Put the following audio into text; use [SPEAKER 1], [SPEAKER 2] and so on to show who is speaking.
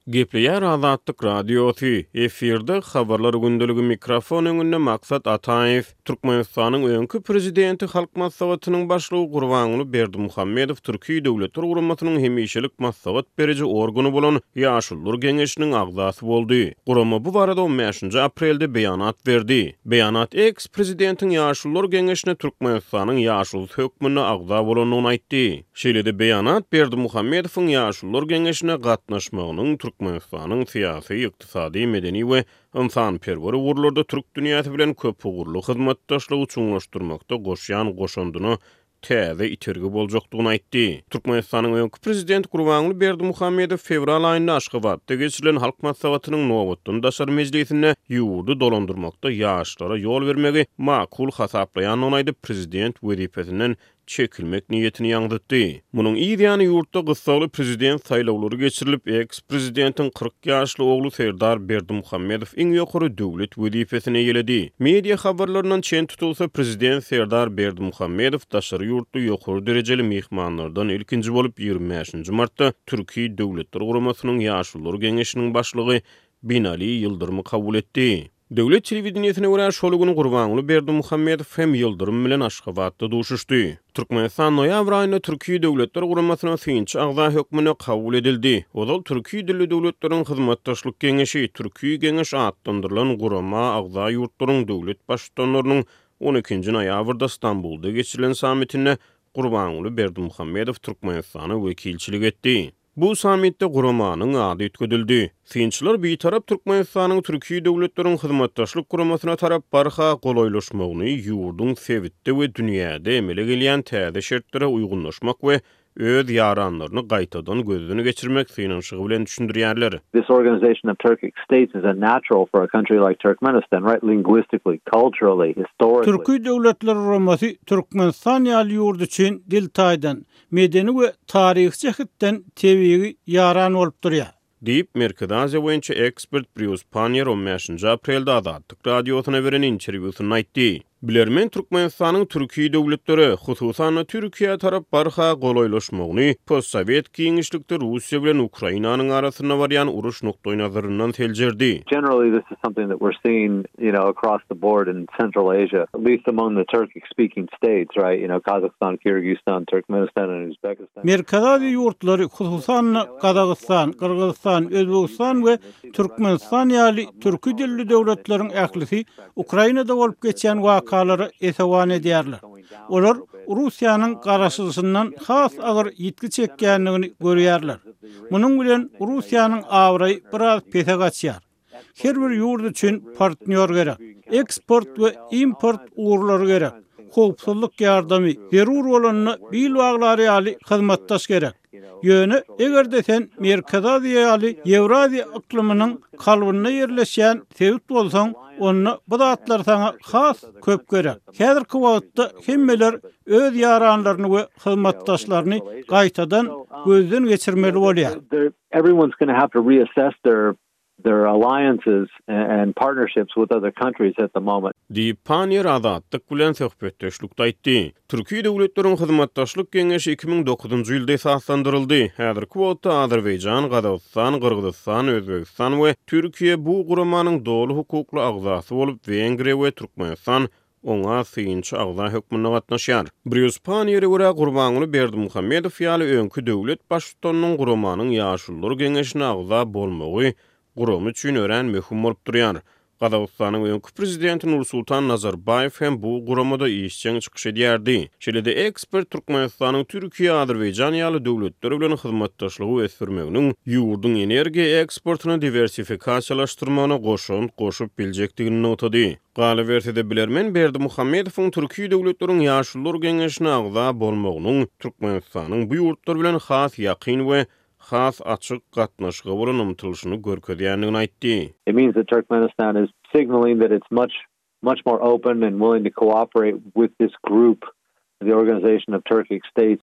[SPEAKER 1] Gepleýär Azatlyk radiosu efirde habarlar gündüligi mikrofon öňünde maksat Ataev Türkmenistanyň öňkü prezidenti halk maslahatynyň başlygy Gurbanuly Berdimuhammedow Türkiýe Döwletler Guramasynyň hemişelik maslahat beriji organy bolan Ýaşullar Geňeşiniň agzasy boldy. Gurama bu barada 15-nji aprelde beýanat berdi. Beýanat eks-prezidentiň Ýaşullar Geňeşine Türkmenistanyň ýaşul hökmüne agza bolanyny aýtdy. Şeýle-de beýanat Berdimuhammedowyň Ýaşullar Geňeşine gatnaşmagynyň Türkmenistanyň syýasy, ykdysady, medeni we insan-perwer urlarda türk dünýäsi bilen köp ugurly hyzmatdaşlygy çuňlaşdyrmakda goşýan goşandyny täze itergi boljakdygyny aýtdy. Türkmenistanyň öňkü prezident Gurbanuly Berdimuhammedow fevral aýynda Aşgabatda geçirilen halk maslahatynyň Nowatdyn daşary mejlisinde ýurdu dolandyrmakda ýaşlara ýol bermegi makul hasaplaýanyny aýdyp prezident wezifesinden çekilmek niyetini ýaňdytdy. Munyň ýa-ni ýurtda gysgaly prezident saýlawlary geçirilip, eks-prezidentiň 40 ýaşly ogly Serdar Berdimuhammedow iň ýokary döwlet wezifesine ýeledi. Media habarlarynyň çen tutulsa, prezident Serdar Berdimuhammedow daşary ýurtda ýokary derejeli mehmanlardan ilkinji bolup 25-nji martda Türkiýe Döwletler Guramasynyň Ýaşullar Geňeşiniň başlygy Binali Ýyldyrmy kabul etdi. Döwlet telewizionyna görä şol güni Gurbanuly Berdimuhammedow hem Ýyldyrym bilen Aşgabatda duşuşdy. Türkmenistan noýabr aýynda Türkiýe Döwletler Guramasyna synçy agza hökmüne kabul edildi. Ol Türkiýe dilli döwletleriň hyzmatdaşlyk geňeşi, Türkiýe Geňeş adlandyrylan gurama agza ýurtlaryň döwlet başçylarynyň 12-nji noýabrda Stambolda geçirilen sammitine Gurbanuly Berdimuhammedow Türkmenistana wekilçilik etdi. Bu sammitde guramanyň ady ötküdildi. Synçylar beýtarap Türkmenistanyň Türkiýe döwletleriň hyzmatdaşlyk guramasyna tarap barha golaýlaşmagyny ýurdun sebitde we dünýäde emele gelýän täze şertlere uygunlaşmak we öz ýaranlaryny gaýtadan gözden geçirmek synanşygy bilen düşündirýärler.
[SPEAKER 2] This organization of Turkic states is a natural for a country like Turkmenistan, right? Linguistically, culturally, historically.
[SPEAKER 3] Türkiýe döwletleri guramasy Türkmenistan ýaly ýurdu üçin dil taýdan, medeni we taryhy jähetden tebigi ýaran bolup durýar.
[SPEAKER 1] Deyip Merkez Aziýa boýunça ekspert Brius Panier 15-nji aprelde Azatlyk radiosyna beren interwýusyny aýtdy. Bilermen Türkmenistanyň Türkiýe döwletleri, hususan Türkiýe tarap barha golaýlaşmagyny postsovet giňişlikde Russiýa bilen Ukrainanyň arasyna barýan uruş noktoy nazaryndan teljerdi.
[SPEAKER 2] Generally, this is something that we're seeing, across the board in Central Asia, at least among the Turkic-speaking states, right? Kazakhstan, Kyrgyzstan, Turkmenistan, and Uzbekistan.
[SPEAKER 3] Merkez Aziýa ýurtlary, hususan Kazakystan, Kyrgyzstan, Özbegistan we Türkmenistan ýaly türki dilli döwletleriň ählisi Ukrainada bolup geçen wakaları esewan edýärler. Olar Russiýanyň garaşdyrysyndan has agyr ýitki çekýänligini görýärler. Munyň bilen Russiýanyň awry biraz pese gaçýar. Her bir ýurt üçin partner gerek. Eksport we import uğurlary gerek. Howpsuzlyk ýardamy zerur bolanyny bil waglary ýaly hyzmatdaş gerek. Ýöne egerde sen Merkez Aziýa ýaly Ewraziýa iklimining kalbyna ýerleşýän sebit bolsaň, onu bu zatlar sana has köp gerek. Häzirki wagtda hemmeler öz ýaranlaryny we hyzmatdaşlaryny gaýtadan gözden geçirmeli bolýar.
[SPEAKER 2] Everyone's going to have to reassess their alliances and partnerships with other countries at the moment.
[SPEAKER 1] Deyip Panier Azatlyk bilen söhbetdeşlikde aýtdy. Türkiýe döwletleriň hyzmatdaşlyk geňeşi 2009-njy ýylda esaslandyryldy. Häzirki wagtda Azerbaýjan, Gazagystan, Kyrgyzstan, Özbegistan we Türkiýe bu guramanyň dolu hukukly agzasy bolup, Wengriýa we Türkmenistan oňa synçy agza hökmüne gatnaşýar. Brius Panier'e görä Gurbanuly Berdimuhammedow ýaly öňkü döwlet başçylarynyň guramanyň Ýaşullar Geňeşine agza bolmagy guram üçin ören möhüm bolup durýar. Gazagystanyň öňkü prezidenti Nursultan Nazarbayew hem bu guramada işçiň çykyş edýärdi. Şeýle-de ekspert Türkmenistanyň Türkiýe, Azerbaýjan ýaly döwletleri bilen hyzmatdaşlygy ösdürmeginiň ýurdun energiýa eksportyny diversifikasiýalaşdyrmagyna goşup biljekdigini notady. Galy bersede bilermen Berdimuhammedowyň Türkiýe döwletleriň Ýaşullar Geňeşine agza bolmagynyň Türkmenistanyň bu ýurtlar bilen has ýakyn we has açyk gatnaşygy bolan umtylşyny görkezýänligini aýtdy.
[SPEAKER 2] It means that Turkmenistan is signaling that it's much more open and willing to cooperate with this group, the Organization of Turkic States.